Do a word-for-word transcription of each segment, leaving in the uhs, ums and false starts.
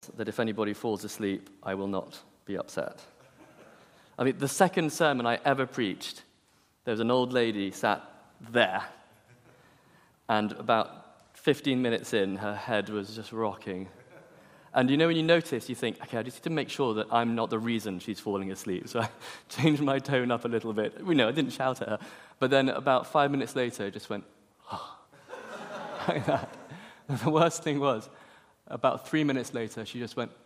that if anybody falls asleep, I will not be upset. I mean, the second sermon I ever preached, there was an old lady sat there, and about fifteen minutes in, her head was just rocking. And you know when you notice, you think, okay, I just need to make sure that I'm not the reason she's falling asleep. So I changed my tone up a little bit. You know, I didn't shout at her. But then about five minutes later, it just went, oh, like that. And the worst thing was, about three minutes later, she just went,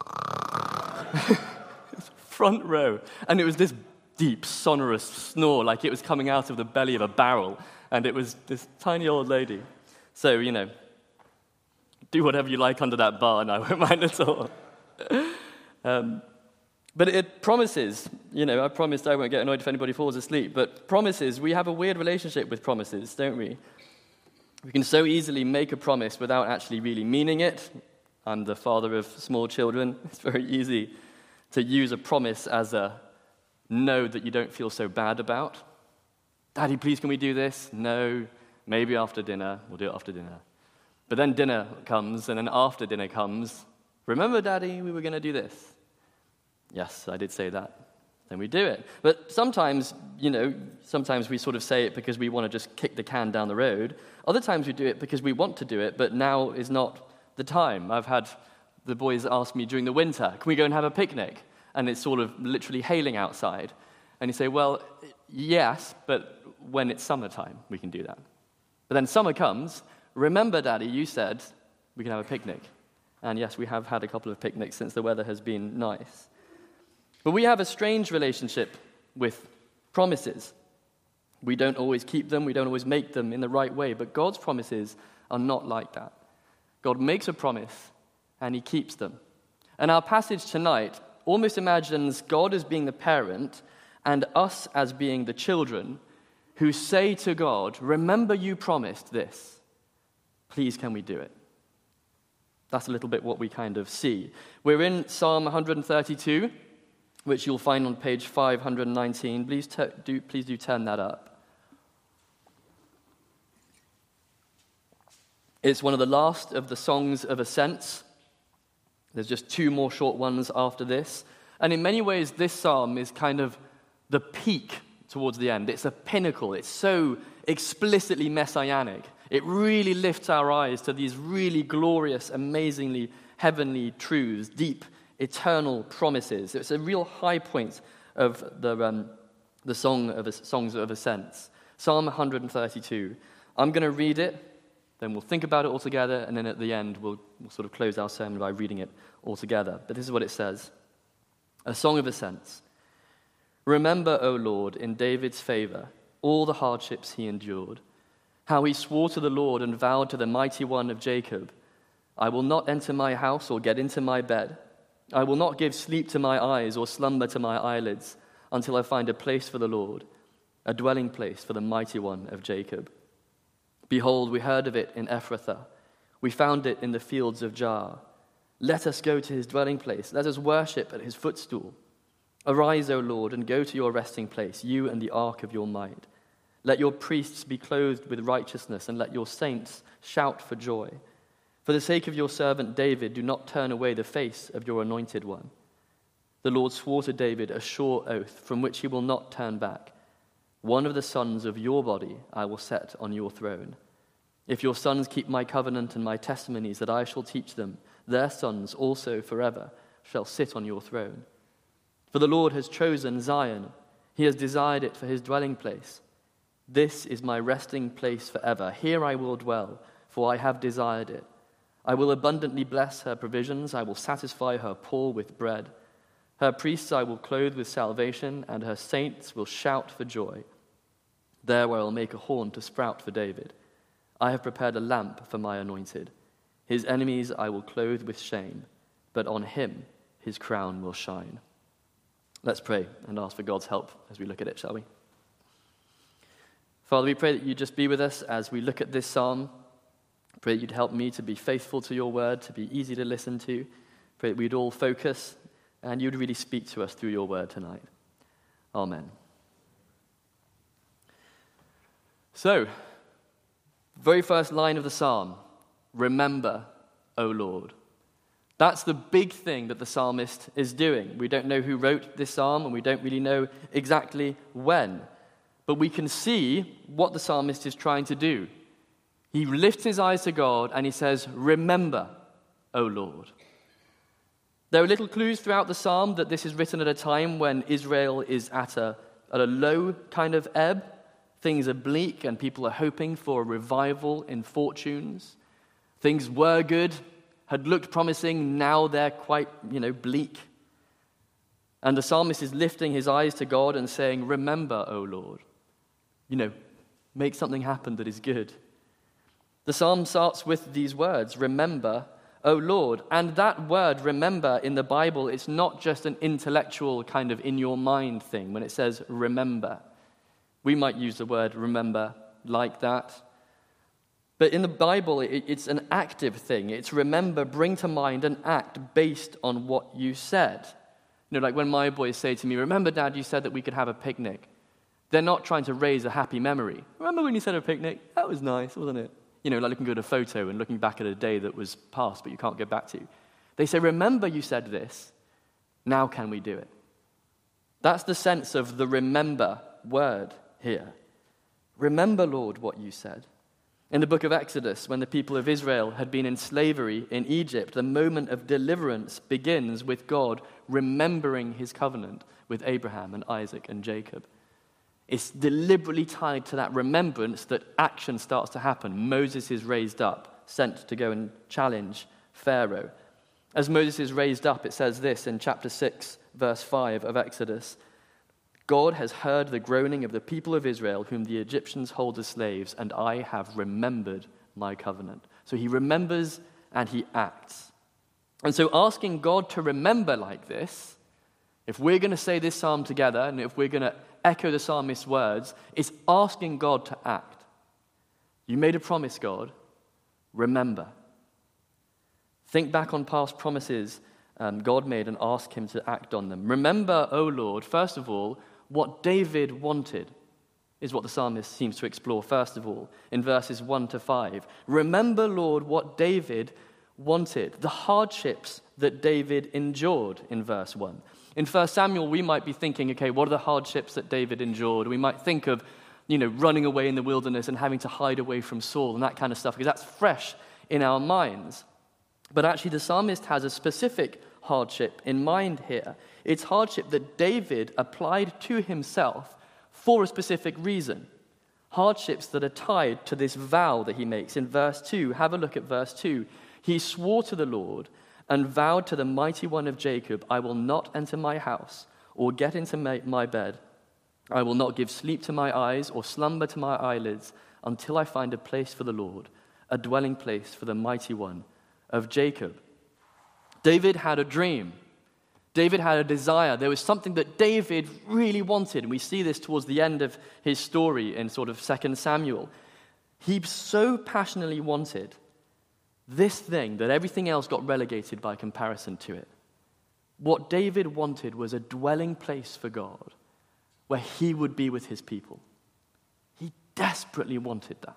front row. And it was this deep, sonorous snore, like it was coming out of the belly of a barrel. And it was this tiny old lady. So, you know, do whatever you like under that bar, and I won't mind at all. um, but it promises, you know, I promised I won't get annoyed if anybody falls asleep, but promises, we have a weird relationship with promises, don't we? We can so easily make a promise without actually really meaning it. I'm the father of small children. It's very easy to use a promise as a no that you don't feel so bad about. Daddy, please, can we do this? No, maybe after dinner. We'll do it after dinner. But then dinner comes, and then after dinner comes, remember, Daddy, we were going to do this. Yes, I did say that. Then we do it. But sometimes, you know, sometimes we sort of say it because we want to just kick the can down the road. Other times we do it because we want to do it, but now is not the time. I've had the boys ask me during the winter, can we go and have a picnic? And it's sort of literally hailing outside. And you say, well, yes, but when it's summertime, we can do that. But then summer comes. Remember, Daddy, you said we can have a picnic. And yes, we have had a couple of picnics since the weather has been nice. But we have a strange relationship with promises. We don't always keep them, we don't always make them in the right way, but God's promises are not like that. God makes a promise, and he keeps them. And our passage tonight almost imagines God as being the parent and us as being the children who say to God, remember you promised this. Please, can we do it? That's a little bit what we kind of see. We're in Psalm one thirty-two, which you'll find on page five nineteen. Please, ter- do, please do turn that up. It's one of the last of the songs of ascents. There's just two more short ones after this. And in many ways, this psalm is kind of the peak towards the end. It's a pinnacle. It's so explicitly messianic. It really lifts our eyes to these really glorious, amazingly heavenly truths, deep, eternal promises. It's a real high point of the um, the song of songs of ascents. Psalm one thirty-two. I'm going to read it, then we'll think about it all together, and then at the end we'll, we'll sort of close our sermon by reading it all together. But this is what it says. A song of ascents. Remember, O Lord, in David's favor, all the hardships he endured, how he swore to the Lord and vowed to the mighty one of Jacob, I will not enter my house or get into my bed. I will not give sleep to my eyes or slumber to my eyelids until I find a place for the Lord, a dwelling place for the mighty one of Jacob. Behold, we heard of it in Ephrathah. We found it in the fields of Jaar. Let us go to his dwelling place. Let us worship at his footstool. Arise, O Lord, and go to your resting place, you and the ark of your might. Let your priests be clothed with righteousness, and let your saints shout for joy. For the sake of your servant David, do not turn away the face of your anointed one. The Lord swore to David a sure oath, from which he will not turn back. One of the sons of your body I will set on your throne. If your sons keep my covenant and my testimonies that I shall teach them, their sons also forever shall sit on your throne. For the Lord has chosen Zion. He has desired it for his dwelling place. This is my resting place forever. Here I will dwell, for I have desired it. I will abundantly bless her provisions. I will satisfy her poor with bread. Her priests I will clothe with salvation, and her saints will shout for joy. There where I will make a horn to sprout for David. I have prepared a lamp for my anointed. His enemies I will clothe with shame, but on him his crown will shine. Let's pray and ask for God's help as we look at it, shall we? Father, we pray that you just be with us as we look at this psalm. Pray that you'd help me to be faithful to your word, to be easy to listen to. Pray that we'd all focus and you'd really speak to us through your word tonight. Amen. So, very first line of the psalm, remember, O Lord. That's the big thing that the psalmist is doing. We don't know who wrote this psalm, and we don't really know exactly when. But we can see what the psalmist is trying to do. He lifts his eyes to God, and he says, "Remember, O Lord." There are little clues throughout the psalm that this is written at a time when Israel is at a, at a low kind of ebb. Things are bleak, and people are hoping for a revival in fortunes. Things were good, had looked promising, now they're quite, you know, bleak. And the psalmist is lifting his eyes to God and saying, "Remember, O Lord." You know, make something happen that is good. The psalm starts with these words, "Remember, O Lord." And that word, remember, in the Bible, it's not just an intellectual kind of in your mind thing when it says remember. We might use the word remember like that. But in the Bible, it's an active thing. It's remember, bring to mind an act based on what you said. You know, like when my boys say to me, "Remember, Dad, you said that we could have a picnic." They're not trying to raise a happy memory. "Remember when you said a picnic? That was nice, wasn't it?" You know, like looking at a photo and looking back at a day that was past but you can't get back to. They say, "Remember you said this. Now can we do it?" That's the sense of the remember word here. Remember, Lord, what you said. In the book of Exodus, when the people of Israel had been in slavery in Egypt, the moment of deliverance begins with God remembering his covenant with Abraham and Isaac and Jacob. It's deliberately tied to that remembrance that action starts to happen. Moses is raised up, sent to go and challenge Pharaoh. As Moses is raised up, it says this in chapter six, verse five of Exodus, "God has heard the groaning of the people of Israel, whom the Egyptians hold as slaves, and I have remembered my covenant." So he remembers and he acts. And so asking God to remember like this, if we're going to say this psalm together, and if we're going to echo the psalmist's words, is asking God to act. You made a promise, God. Remember. Think back on past promises um, God made and ask him to act on them. Remember, O Lord, first of all, what David wanted is what the psalmist seems to explore first of all in verses one to five. Remember, Lord, what David wanted, the hardships that David endured in verse one. In First Samuel, we might be thinking, okay, what are the hardships that David endured? We might think of, you know, running away in the wilderness and having to hide away from Saul and that kind of stuff, because that's fresh in our minds. But actually, the psalmist has a specific hardship in mind here. It's hardship that David applied to himself for a specific reason. Hardships that are tied to this vow that he makes in verse two. Have a look at verse two. He swore to the Lord and vowed to the mighty one of Jacob, "I will not enter my house or get into my, my bed. I will not give sleep to my eyes or slumber to my eyelids until I find a place for the Lord, a dwelling place for the mighty one of Jacob." David had a dream. David had a desire. There was something that David really wanted, and we see this towards the end of his story in sort of Second Samuel. He so passionately wanted this thing that everything else got relegated by comparison to it. What David wanted was a dwelling place for God where he would be with his people. He desperately wanted that.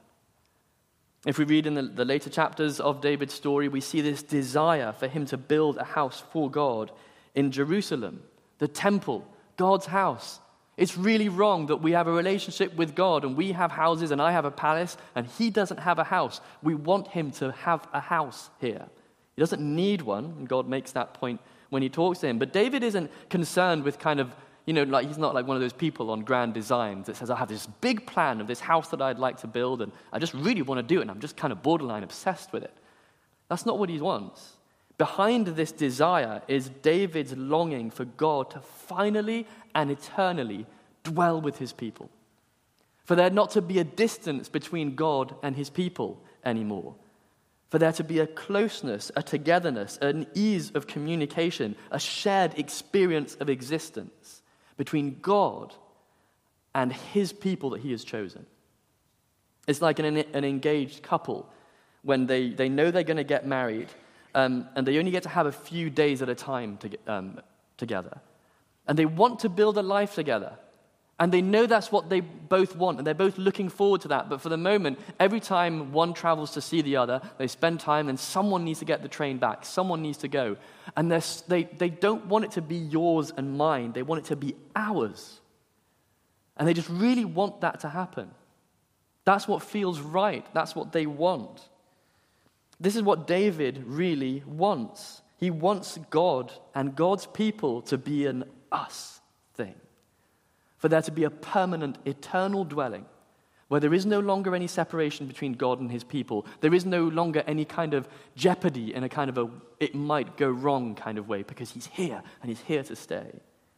If we read in the, the later chapters of David's story, we see this desire for him to build a house for God in Jerusalem, the temple, God's house. It's really wrong that we have a relationship with God and we have houses and I have a palace and he doesn't have a house. We want him to have a house here. He doesn't need one, and God makes that point when he talks to him. But David isn't concerned with kind of, you know, like he's not like one of those people on grand designs that says, "I have this big plan of this house that I'd like to build and I just really want to do it and I'm just kind of borderline obsessed with it." That's not what he wants. Behind this desire is David's longing for God to finally and eternally dwell with his people. For there not to be a distance between God and his people anymore. For there to be a closeness, a togetherness, an ease of communication, a shared experience of existence between God and his people that he has chosen. It's like an, an engaged couple when they, they know they're going to get married, um, and they only get to have a few days at a time to get, um, together. And they want to build a life together. And they know that's what they both want, and they're both looking forward to that. But for the moment, every time one travels to see the other, they spend time, and someone needs to get the train back. Someone needs to go. And they, they don't want it to be yours and mine. They want it to be ours. And they just really want that to happen. That's what feels right. That's what they want. This is what David really wants. He wants God and God's people to be an us thing. For there to be a permanent, eternal dwelling where there is no longer any separation between God and his people. There is no longer any kind of jeopardy in a kind of a it might go wrong kind of way, because he's here and he's here to stay.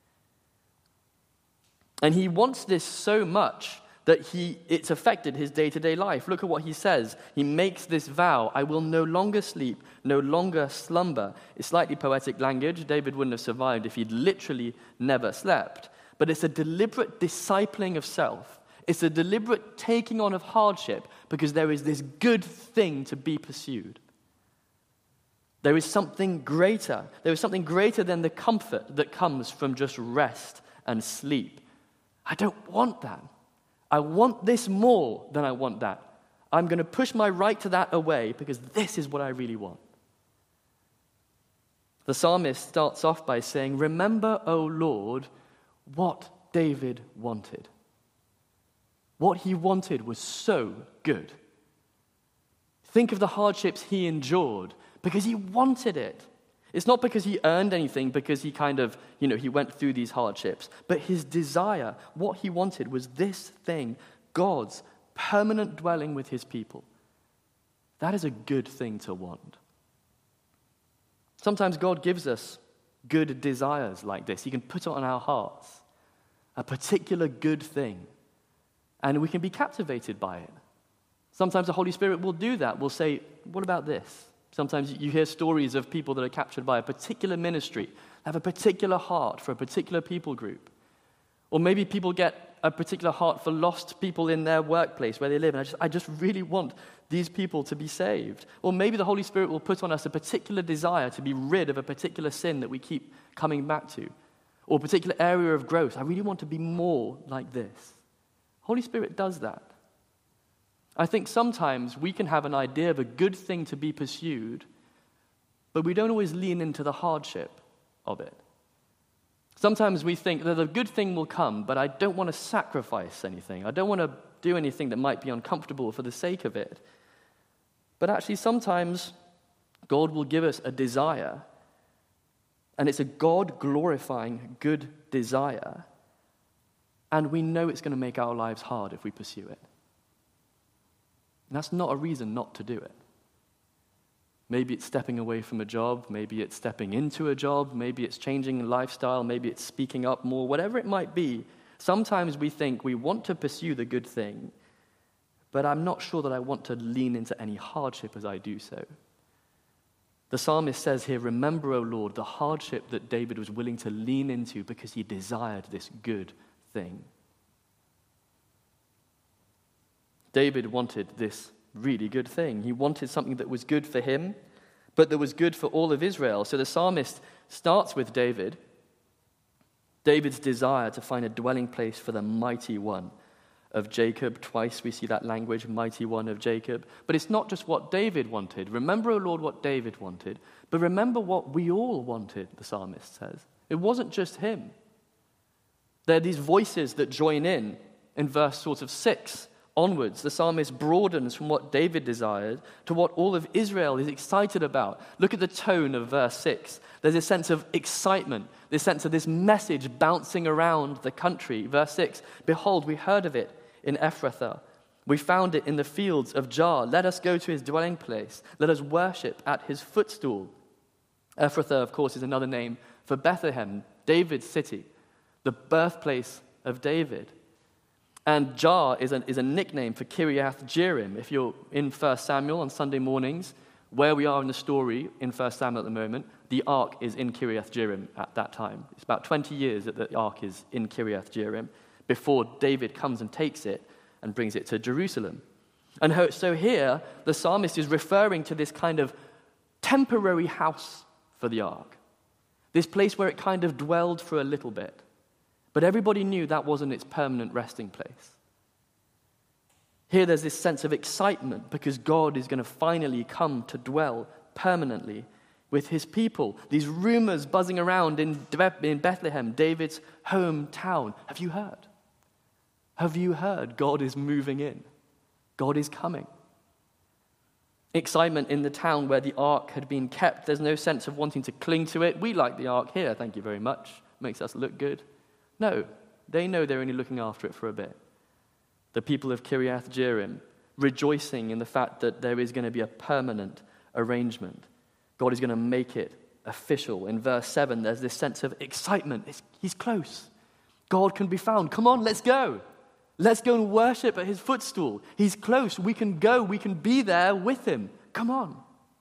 And he wants this so much that he it's affected his day-to-day life. Look at what he says. He makes this vow: I will no longer sleep, no longer slumber. It's slightly poetic language. David wouldn't have survived if he'd literally never slept. But it's a deliberate discipling of self. It's a deliberate taking on of hardship because there is this good thing to be pursued. There is something greater. There is something greater than the comfort that comes from just rest and sleep. I don't want that. I want this more than I want that. I'm going to push my right to that away because this is what I really want. The psalmist starts off by saying, "Remember, O Lord, what David wanted." What he wanted was so good. Think of the hardships he endured because he wanted it. It's not because he earned anything, because he kind of, you know, he went through these hardships. But his desire, what he wanted was this thing, God's permanent dwelling with his people. That is a good thing to want. Sometimes God gives us good desires like this. He can put it on our hearts, a particular good thing, and we can be captivated by it. Sometimes the Holy Spirit will do that. We'll say, what about this? Sometimes you hear stories of people that are captured by a particular ministry, have a particular heart for a particular people group. Or maybe people get a particular heart for lost people in their workplace where they live, and I just, I just really want these people to be saved. Or maybe the Holy Spirit will put on us a particular desire to be rid of a particular sin that we keep coming back to, or a particular area of growth. I really want to be more like this. Holy Spirit does that. I think sometimes we can have an idea of a good thing to be pursued, but we don't always lean into the hardship of it. Sometimes we think that a good thing will come, but I don't want to sacrifice anything. I don't want to do anything that might be uncomfortable for the sake of it. But actually, sometimes God will give us a desire, and it's a God-glorifying good desire, and we know it's going to make our lives hard if we pursue it. And that's not a reason not to do it. Maybe it's stepping away from a job, maybe it's stepping into a job, maybe it's changing lifestyle, maybe it's speaking up more, whatever it might be. Sometimes we think we want to pursue the good thing, but I'm not sure that I want to lean into any hardship as I do so. The psalmist says here, "Remember, O Lord, the hardship that David was willing to lean into because he desired this good thing." David wanted this really good thing. He wanted something that was good for him, but that was good for all of Israel. So the psalmist starts with David, David's desire to find a dwelling place for the mighty one of Jacob. Twice we see that language, mighty one of Jacob. But it's not just what David wanted. Remember, O Lord, what David wanted, but remember what we all wanted, the psalmist says. It wasn't just him. There are these voices that join in, in verse sort of six. Onwards, the psalmist broadens from what David desired to what all of Israel is excited about. Look at the tone of verse six. There's a sense of excitement, this sense of this message bouncing around the country. Verse six, "Behold, we heard of it in Ephrathah. We found it in the fields of Jah. Let us go to his dwelling place. Let us worship at his footstool." Ephrathah, of course, is another name for Bethlehem, David's city, the birthplace of David. And Jah is a, is a nickname for Kiriath Jearim. If you're in First Samuel on Sunday mornings, where we are in the story in First Samuel at the moment, the ark is in Kiriath Jearim at that time. It's about twenty years that the ark is in Kiriath Jearim before David comes and takes it and brings it to Jerusalem. And so here, the psalmist is referring to this kind of temporary house for the ark, this place where it kind of dwelled for a little bit. But everybody knew that wasn't its permanent resting place. Here there's this sense of excitement because God is going to finally come to dwell permanently with his people. These rumors buzzing around in in Bethlehem, David's hometown. Have you heard? Have you heard? God is moving in. God is coming. Excitement in the town where the ark had been kept. There's no sense of wanting to cling to it. We like the ark here, thank you very much. Makes us look good. No, they know they're only looking after it for a bit. The people of Kiriath Jearim rejoicing in the fact that there is going to be a permanent arrangement. God is going to make it official. In verse seven, there's this sense of excitement. It's, he's close. God can be found. Come on, let's go. Let's go and worship at his footstool. He's close. We can go. We can be there with him. Come on.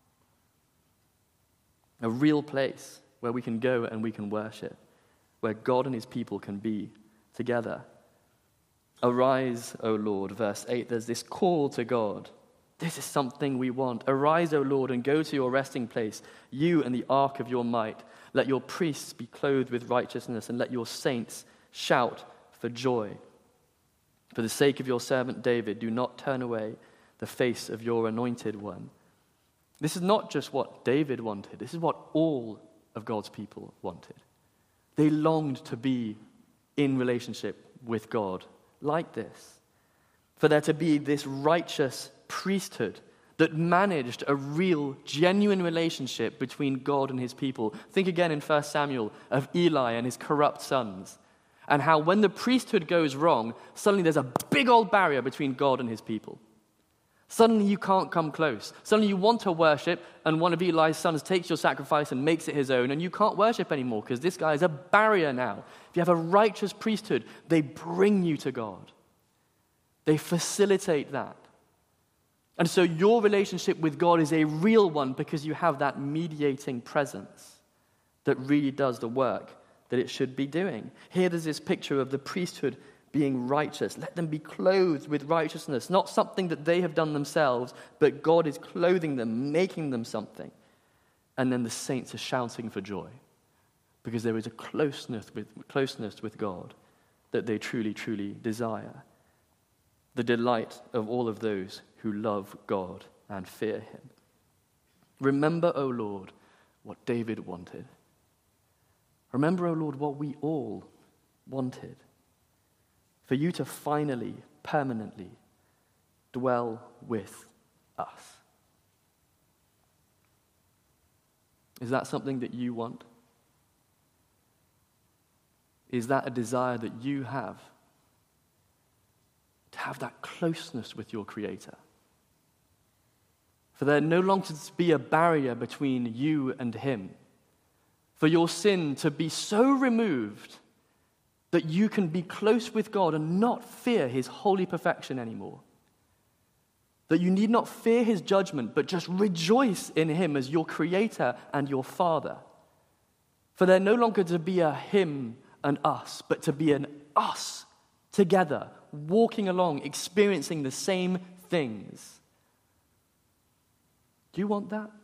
A real place where we can go and we can worship, where God and his people can be together. Arise, O Lord, verse eight. There's this call to God. This is something we want. Arise, O Lord, and go to your resting place, you and the ark of your might. Let your priests be clothed with righteousness, and let your saints shout for joy. For the sake of your servant David, do not turn away the face of your anointed one. This is not just what David wanted. This is what all of God's people wanted. They longed to be in relationship with God like this. For there to be this righteous priesthood that managed a real, genuine relationship between God and his people. Think again in First Samuel of Eli and his corrupt sons, and how when the priesthood goes wrong, suddenly there's a big old barrier between God and his people. Suddenly you can't come close. Suddenly you want to worship, and one of Eli's sons takes your sacrifice and makes it his own, and you can't worship anymore because this guy is a barrier now. If you have a righteous priesthood, they bring you to God. They facilitate that. And so your relationship with God is a real one because you have that mediating presence that really does the work that it should be doing. Here there's this picture of the priesthood being righteous. Let them be clothed with righteousness, not something that they have done themselves, but God is clothing them, making them something. And then the saints are shouting for joy because there is a closeness with, closeness with God that they truly, truly desire. The delight of all of those who love God and fear him. Remember, O Lord, what David wanted. Remember, O Lord, what we all wanted. For you to finally, permanently dwell with us. Is that something that you want? Is that a desire that you have? To have that closeness with your Creator. For there no longer to be a barrier between you and him. For your sin to be so removed that you can be close with God and not fear his holy perfection anymore. That you need not fear his judgment, but just rejoice in him as your Creator and your Father. For there no longer to be a him and us, but to be an us together, walking along, experiencing the same things. Do you want that?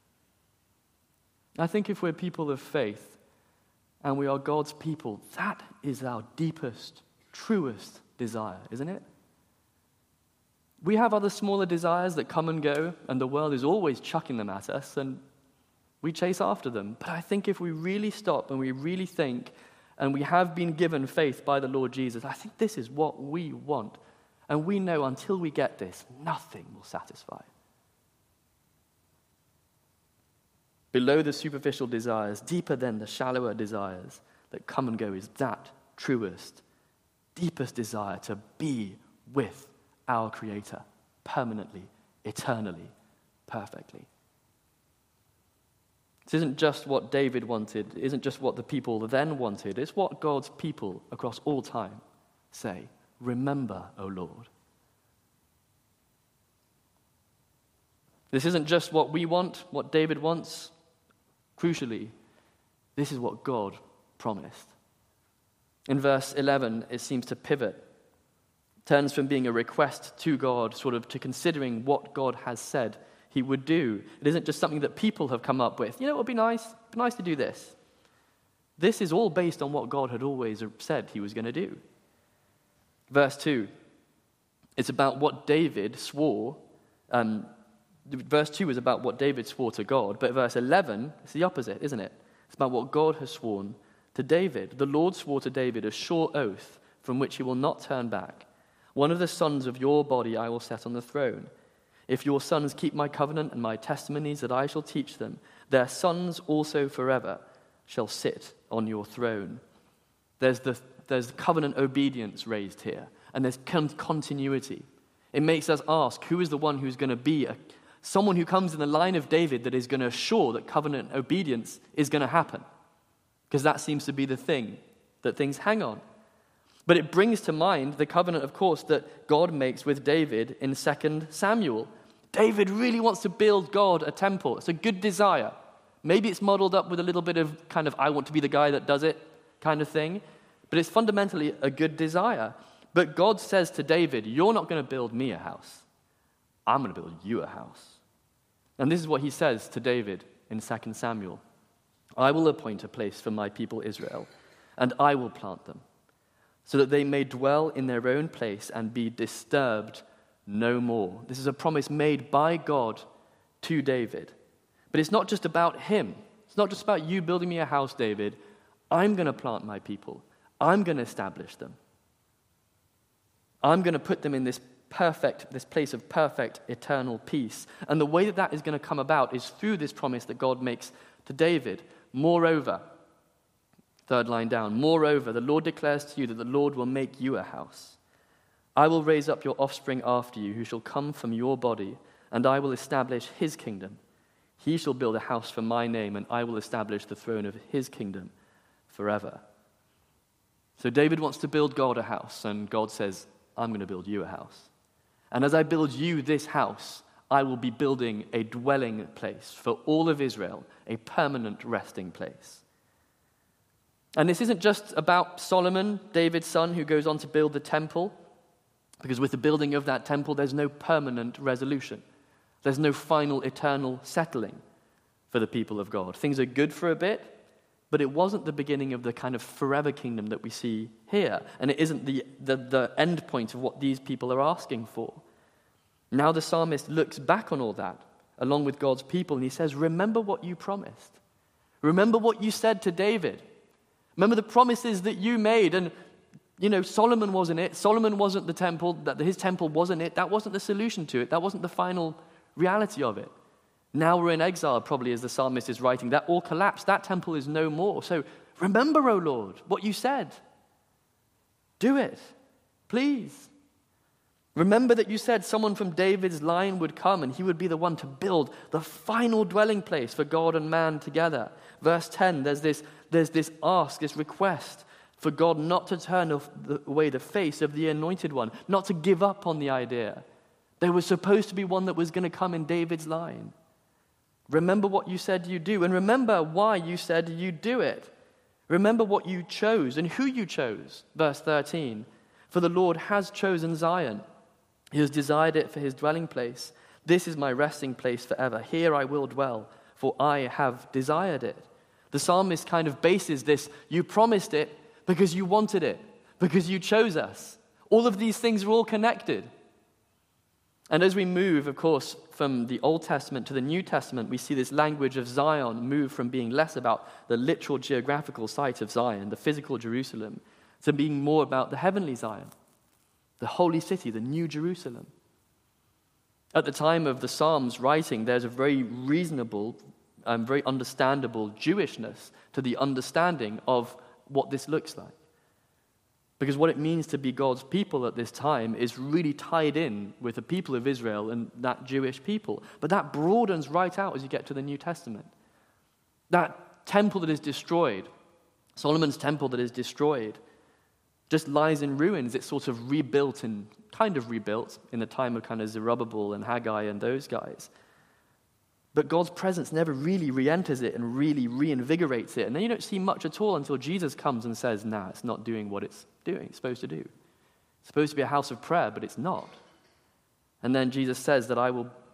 I think if we're people of faith and we are God's people, that is our deepest, truest desire, isn't it? We have other smaller desires that come and go, and the world is always chucking them at us, and we chase after them. But I think if we really stop and we really think, and we have been given faith by the Lord Jesus, I think this is what we want. And we know until we get this, nothing will satisfy. Below the superficial desires, deeper than the shallower desires that come and go, is that truest, deepest desire to be with our Creator permanently, eternally, perfectly. This isn't just what David wanted. It isn't just what the people then wanted. It's what God's people across all time say. Remember, O Lord. This isn't just what we want, what David wants. Crucially, this is what God promised. In verse eleven, it seems to pivot. Turns from being a request to God, sort of to considering what God has said he would do. It isn't just something that people have come up with. You know, it would be nice, it'd be nice to do this. This is all based on what God had always said he was going to do. Verse two, it's about what David swore. Um, verse two is about what David swore to God, but verse eleven, it's the opposite, isn't it? It's about what God has sworn to David. The Lord swore to David a sure oath from which he will not turn back. One of the sons of your body I will set on the throne. If your sons keep my covenant and my testimonies that I shall teach them, their sons also forever shall sit on your throne. There's the there's covenant obedience raised here, and there's con- continuity. It makes us ask, who is the one who's going to be a, someone who comes in the line of David that is going to assure that covenant obedience is going to happen? Because that seems to be the thing that things hang on. But it brings to mind the covenant, of course, that God makes with David in Second Samuel. David really wants to build God a temple. It's a good desire. Maybe it's modeled up with a little bit of kind of, I want to be the guy that does it kind of thing. But it's fundamentally a good desire. But God says to David, you're not going to build me a house. I'm going to build you a house. And this is what he says to David in Second Samuel. I will appoint a place for my people Israel, and I will plant them, so that they may dwell in their own place and be disturbed no more. This is a promise made by God to David. But it's not just about him. It's not just about you building me a house, David. I'm going to plant my people. I'm going to establish them. I'm going to put them in this perfect, this place of perfect eternal peace. And the way that that is going to come about is through this promise that God makes to David. Moreover, third line down, moreover, the Lord declares to you that the Lord will make you a house. I will raise up your offspring after you, who shall come from your body, and I will establish his kingdom. He shall build a house for my name, and I will establish the throne of his kingdom forever. So David wants to build God a house, and God says, I'm going to build you a house. And as I build you this house, I will be building a dwelling place for all of Israel, a permanent resting place. And this isn't just about Solomon, David's son, who goes on to build the temple, because with the building of that temple, there's no permanent resolution. There's no final eternal settling for the people of God. Things are good for a bit, but it wasn't the beginning of the kind of forever kingdom that we see here. And it isn't the, the, the end point of what these people are asking for. Now the psalmist looks back on all that, along with God's people, and he says, remember what you promised. Remember what you said to David. Remember the promises that you made. And, you know, Solomon wasn't it. Solomon wasn't the temple. That his temple wasn't it. That wasn't the solution to it. That wasn't the final reality of it. Now we're in exile, probably, as the psalmist is writing. That all collapsed. That temple is no more. So remember, O Lord, what you said. Do it, please. Remember that you said someone from David's line would come and he would be the one to build the final dwelling place for God and man together. Verse ten, there's this, there's this ask, this request for God not to turn away the face of the anointed one, not to give up on the idea. There was supposed to be one that was going to come in David's line. Remember what you said you do, and remember why you said you do it. Remember what you chose and who you chose. Verse thirteen, for the Lord has chosen Zion. He has desired it for his dwelling place. This is my resting place forever. Here I will dwell, for I have desired it. The psalmist kind of bases this, you promised it because you wanted it, because you chose us. All of these things are all connected. And as we move, of course, from the Old Testament to the New Testament, we see this language of Zion move from being less about the literal geographical site of Zion, the physical Jerusalem, to being more about the heavenly Zion, the holy city, the New Jerusalem. At the time of the Psalms writing, there's a very reasonable and very understandable Jewishness to the understanding of what this looks like. Because what it means to be God's people at this time is really tied in with the people of Israel and that Jewish people. But that broadens right out as you get to the New Testament. That temple that is destroyed, Solomon's temple that is destroyed, just lies in ruins. It's sort of rebuilt and kind of rebuilt in the time of kind of Zerubbabel and Haggai and those guys. But God's presence never really re-enters it and really reinvigorates it. And then you don't see much at all until Jesus comes and says, nah, it's not doing what it's doing, it's supposed to do. It's supposed to be a house of prayer, but it's not. And then Jesus says that I will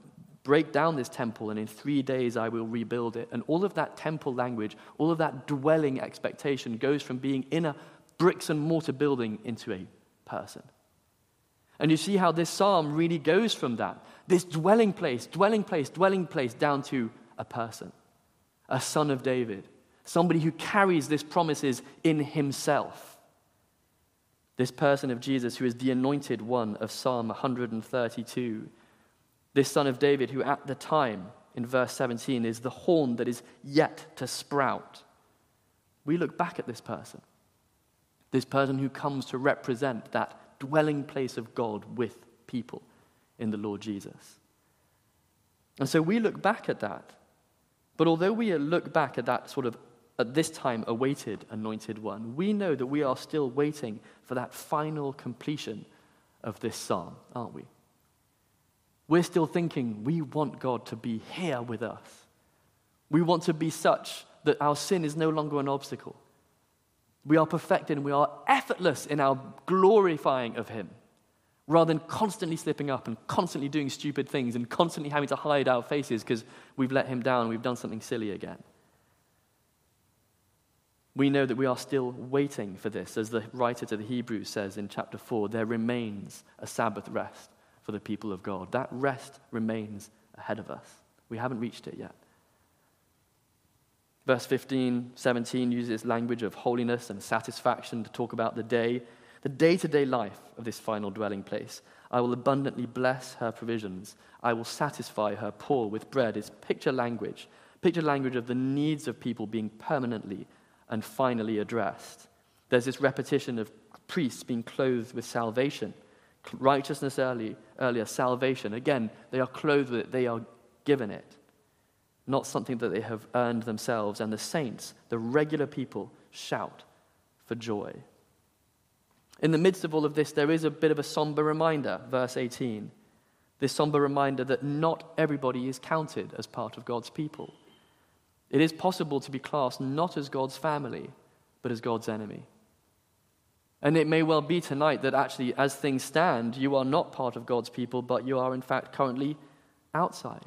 break down this temple, and in three days I will rebuild it. And all of that temple language, all of that dwelling expectation goes from being in a bricks and mortar building into a person. And you see how this psalm really goes from that, this dwelling place, dwelling place, dwelling place, down to a person, a son of David, somebody who carries these promises in himself. This person of Jesus, who is the anointed one of Psalm one thirty-two. This son of David, who at the time, in verse seventeen, is the horn that is yet to sprout. We look back at this person, this person who comes to represent that dwelling place of God with people in the Lord Jesus. And so we look back at that. But although we look back at that sort of, at this time, awaited anointed one, we know that we are still waiting for that final completion of this psalm, aren't we? We're still thinking we want God to be here with us. We want to be such that our sin is no longer an obstacle. We are perfected and we are effortless in our glorifying of him, rather than constantly slipping up and constantly doing stupid things and constantly having to hide our faces because we've let him down and we've done something silly again. We know that we are still waiting for this. As the writer to the Hebrews says in chapter four, there remains a Sabbath rest for the people of God. That rest remains ahead of us. We haven't reached it yet. Verse fifteen, seventeen uses language of holiness and satisfaction to talk about the day, the day-to-day life of this final dwelling place. I will abundantly bless her provisions. I will satisfy her poor with bread. It's picture language, picture language of the needs of people being permanently and finally addressed. There's this repetition of priests being clothed with salvation. Righteousness early, earlier, salvation. Again, they are clothed with it, they are given it. Not something that they have earned themselves. And the saints, the regular people, shout for joy. In the midst of all of this, there is a bit of a somber reminder, verse eighteen. This somber reminder that not everybody is counted as part of God's people. It is possible to be classed not as God's family, but as God's enemy. And it may well be tonight that actually, as things stand, you are not part of God's people, but you are in fact currently outside.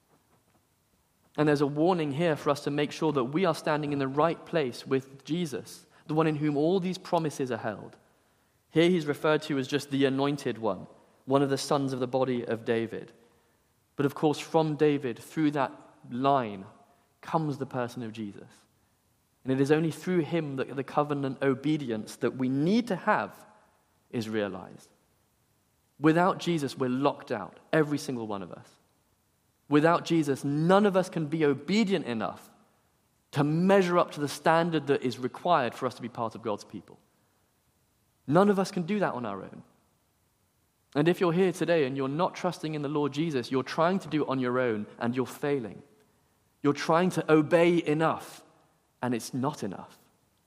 And there's a warning here for us to make sure that we are standing in the right place with Jesus, the one in whom all these promises are held. Here he's referred to as just the anointed one, one of the sons of the body of David. But of course, from David, through that line, comes the person of Jesus. And it is only through him that the covenant obedience that we need to have is realized. Without Jesus, we're locked out, every single one of us. Without Jesus, none of us can be obedient enough to measure up to the standard that is required for us to be part of God's people. None of us can do that on our own. And if you're here today and you're not trusting in the Lord Jesus, you're trying to do it on your own and you're failing. You're trying to obey enough and it's not enough.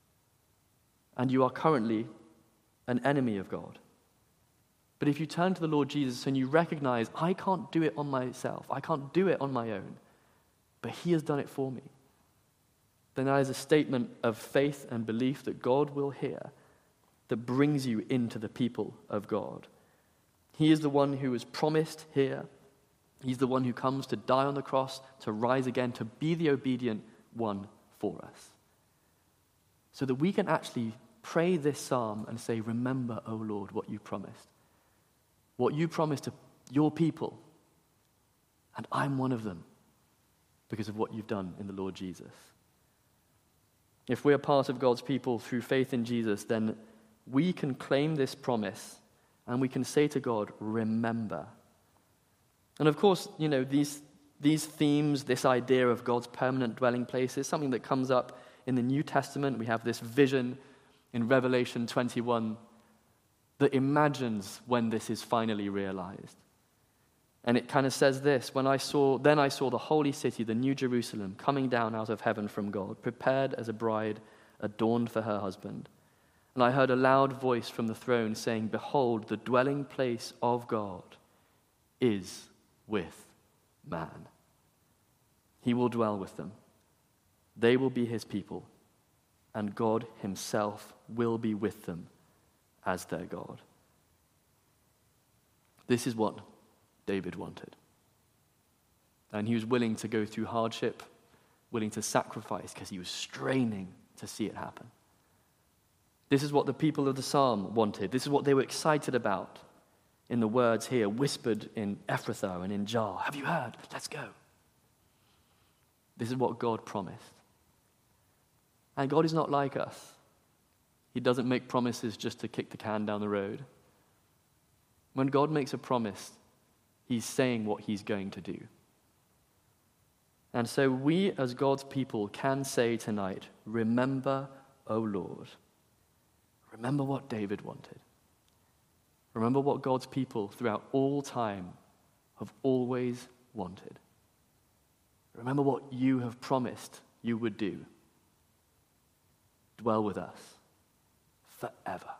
And you are currently an enemy of God. But if you turn to the Lord Jesus and you recognize, I can't do it on myself, I can't do it on my own, but he has done it for me, then that is a statement of faith and belief that God will hear, that brings you into the people of God. He is the one who is promised here. He's the one who comes to die on the cross, to rise again, to be the obedient one for us. So that we can actually pray this psalm and say, remember, O Lord, what you promised. What you promised to your people. And I'm one of them because of what you've done in the Lord Jesus. If we're part of God's people through faith in Jesus, then we can claim this promise and we can say to God, remember. And of course, you know, these, these themes, this idea of God's permanent dwelling place is something that comes up in the New Testament. We have this vision in Revelation twenty-one that imagines when this is finally realized. And it kind of says this, when I saw, then I saw the holy city, the New Jerusalem, coming down out of heaven from God, prepared as a bride adorned for her husband. And I heard a loud voice from the throne saying, behold, the dwelling place of God is with man. He will dwell with them. They will be his people, and God himself will be with them as their God. This is what David wanted. And he was willing to go through hardship, willing to sacrifice because he was straining to see it happen. This is what the people of the psalm wanted. This is what they were excited about in the words here, whispered in Ephrathah and in Jar. Have you heard? Let's go. This is what God promised. And God is not like us. He doesn't make promises just to kick the can down the road. When God makes a promise, he's saying what he's going to do. And so we as God's people can say tonight, remember, O Lord. Remember what David wanted. Remember what God's people throughout all time have always wanted. Remember what you have promised you would do. Dwell with us forever.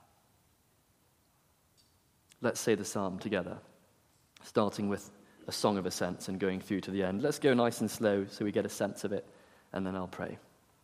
Let's say the psalm together, starting with a song of ascents and going through to the end. Let's go nice and slow so we get a sense of it, and then I'll pray.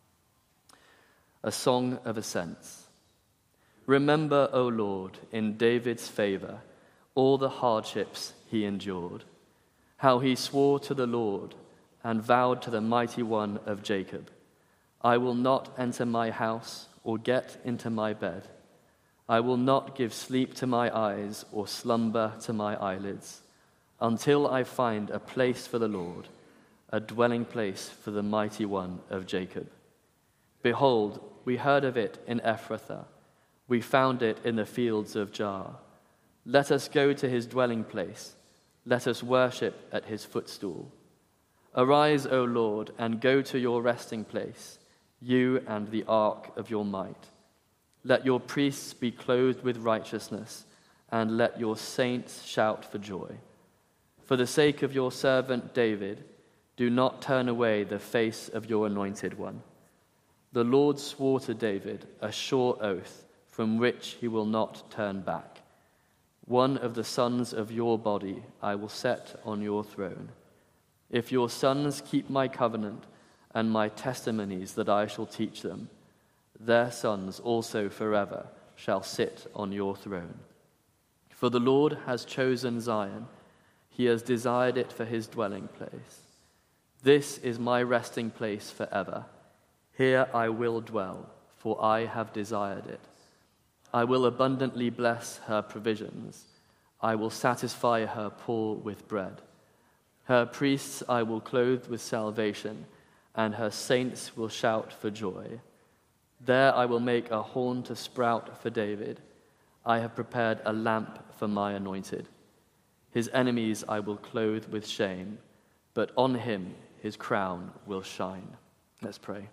A song of ascents. Remember, O Lord, in David's favor, all the hardships he endured, how he swore to the Lord and vowed to the mighty one of Jacob, I will not enter my house or get into my bed. I will not give sleep to my eyes or slumber to my eyelids, until I find a place for the Lord, a dwelling place for the mighty one of Jacob. Behold, we heard of it in Ephrathah. We found it in the fields of Jar. Let us go to his dwelling place. Let us worship at his footstool. Arise, O Lord, and go to your resting place, you and the ark of your might. Let your priests be clothed with righteousness, and let your saints shout for joy. For the sake of your servant David, do not turn away the face of your anointed one. The Lord swore to David a sure oath, from which he will not turn back. One of the sons of your body I will set on your throne. If your sons keep my covenant and my testimonies that I shall teach them, their sons also forever shall sit on your throne. For the Lord has chosen Zion. He has desired it for his dwelling place. This is my resting place forever. Here I will dwell, for I have desired it. I will abundantly bless her provisions. I will satisfy her poor with bread. Her priests I will clothe with salvation, and her saints will shout for joy. There I will make a horn to sprout for David. I have prepared a lamp for my anointed. His enemies I will clothe with shame, but on him his crown will shine. Let's pray.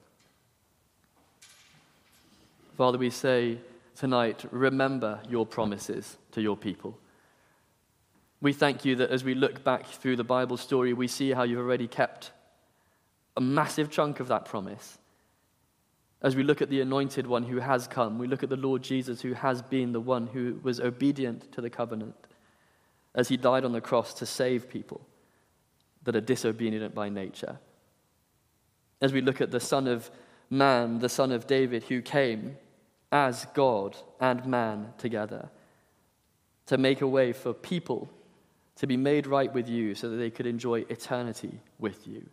Father, we say tonight, remember your promises to your people. We thank you that as we look back through the Bible story, we see how you've already kept a massive chunk of that promise. As we look at the anointed one who has come, we look at the Lord Jesus who has been the one who was obedient to the covenant as he died on the cross to save people that are disobedient by nature. As we look at the Son of Man, the Son of David, who came as God and man together to make a way for people to be made right with you so that they could enjoy eternity with you.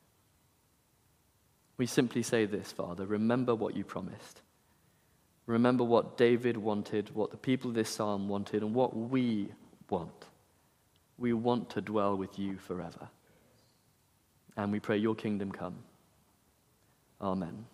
We simply say this, Father, remember what you promised. Remember what David wanted, what the people of this psalm wanted, and what we want. We want to dwell with you forever. And we pray your kingdom come. Amen.